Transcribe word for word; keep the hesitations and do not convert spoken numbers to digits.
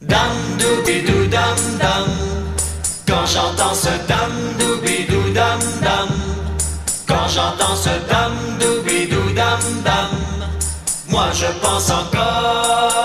Dam doubidou dam dam. Quand j'entends ce dam doubidou dam dam. Quand j'entends ce dam doubidou dam dam. Moi je pense encore